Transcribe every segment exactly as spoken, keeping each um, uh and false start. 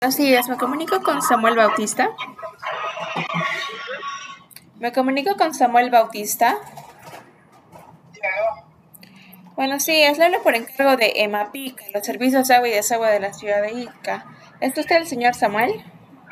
Buenos días, me comunico con Samuel Bautista. Me comunico con Samuel Bautista. Buenos días, le hablo por encargo de EMAPIC, los servicios de agua y desagüe de la ciudad de Ica. ¿Es usted el señor Samuel?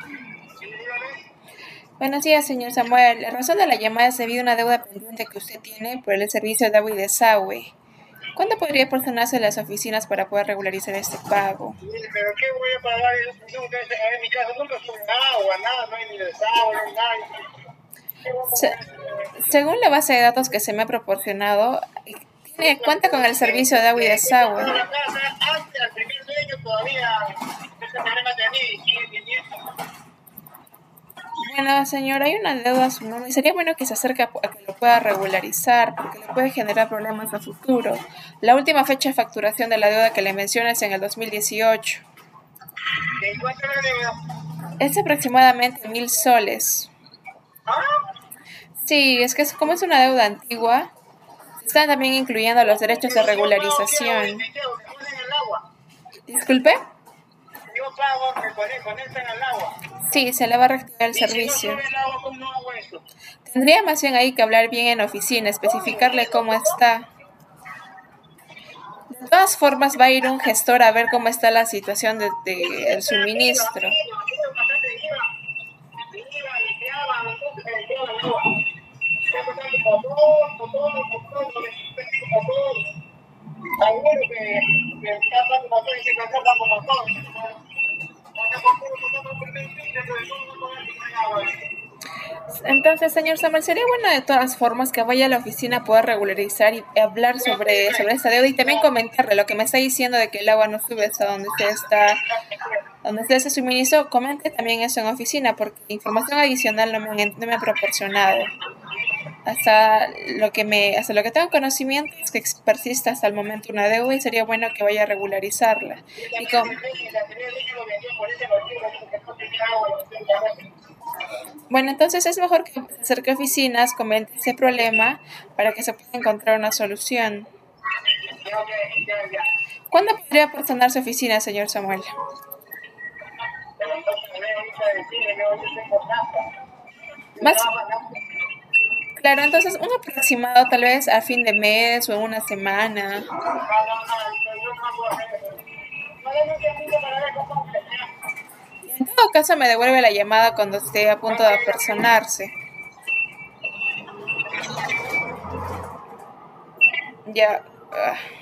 Buenos días, señor Samuel. La razón de la llamada es debido a una deuda pendiente que usted tiene por el servicio de agua y desagüe. ¿Cuándo podría personarse a las oficinas para poder regularizar este pago? Sí, pero ¿qué voy a pagar? En mi casa nunca fue agua, nada, no hay ni desagüe, no hay nada. Se- según la base de datos que se me ha proporcionado, tiene, cuenta con el servicio de agua y desagüe. La casa, antes, al primer dueño todavía, ese problema tenía y sigue teniendo. Bueno, señor, hay una deuda a su nombre y sería bueno que se acerque a, a que lo pueda regularizar porque le puede generar problemas a futuro. La última fecha de facturación de la deuda que le menciono es en el dos mil dieciocho. ¿En cuánto la deuda? Es aproximadamente mil soles. ¿Ah? Sí, es que es, como es una deuda antigua, están también incluyendo los derechos de regularización. Me quedo, me ponen el agua. Disculpe. Yo pago, me conectan conectan al agua. Sí, se le va a reactivar el Y si no servicio. sube el agua, ¿cómo no hago eso? Tendría más bien ahí que hablar bien en oficina, especificarle cómo está. De todas formas, va a ir un gestor a ver cómo está la situación del de, del suministro. Entonces, señor Samuel, sería bueno de todas formas que vaya a la oficina a poder regularizar y hablar sobre, sobre esta deuda y también comentarle lo que me está diciendo de que el agua no sube hasta donde usted está, donde usted se suministro. Comente también eso en oficina porque información adicional no me, han- no me ha proporcionado. Hasta lo que me, hasta lo que tengo conocimiento es que persiste hasta el momento una deuda y sería bueno que vaya a regularizarla. Y con, bueno, entonces es mejor que se acerque a oficinas, comente ese problema para que se pueda encontrar una solución. ¿Cuándo podría personarse a oficina, señor Samuel? Más, claro, entonces un aproximado tal vez a fin de mes o en una semana. En todo caso, me devuelve la llamada cuando esté a punto de apersonarse. Ya. Uh.